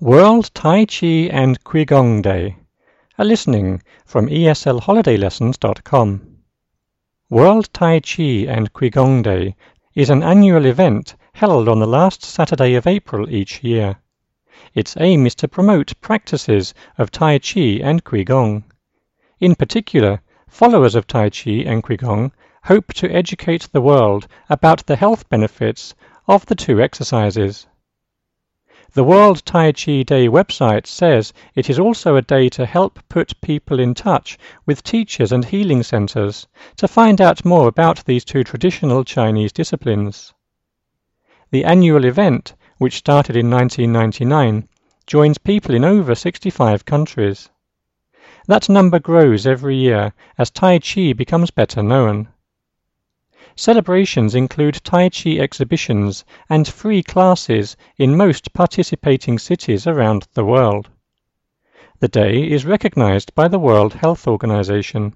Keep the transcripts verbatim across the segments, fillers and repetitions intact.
World Tai Chi and Qigong Day. A listening from E S L holiday lessons dot com. World Tai Chi and Qigong Day is an annual event held on the last Saturday of April each year. Its aim is to promote practices of Tai Chi and Qigong. In particular, followers of Tai Chi and Qigong hope to educate the world about the health benefits of the two exercises. The World Tai Chi Day website says it is also a day to help put people in touch with teachers and healing centers to find out more about these two traditional Chinese disciplines. The annual event, which started in nineteen ninety-nine, joins people in over sixty-five countries. That number grows every year as Tai Chi becomes better known. Celebrations include Tai Chi exhibitions and free classes in most participating cities around the world. The day is recognized by the World Health Organization.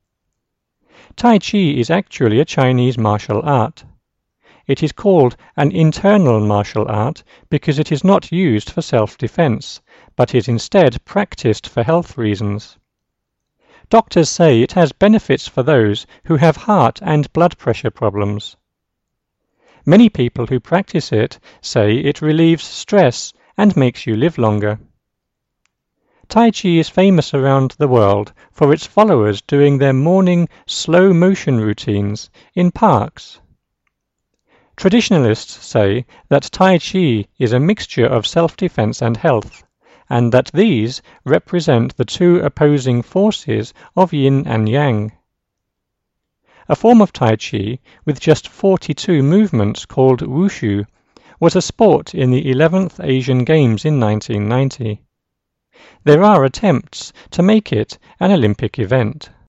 Tai Chi is actually a Chinese martial art. It is called an internal martial art because it is not used for self-defense, but is instead practiced for health reasons. Doctors say it has benefits for those who have heart and blood pressure problems. Many people who practice it say it relieves stress and makes you live longer. Tai Chi is famous around the world for its followers doing their morning slow motion routines in parks. Traditionalists say that Tai Chi is a mixture of self-defense and health, and that these represent the two opposing forces of yin and yang. A form of Tai Chi with just forty-two movements called Wushu was a sport in the eleventh Asian Games in nineteen ninety. There are attempts to make it an Olympic event.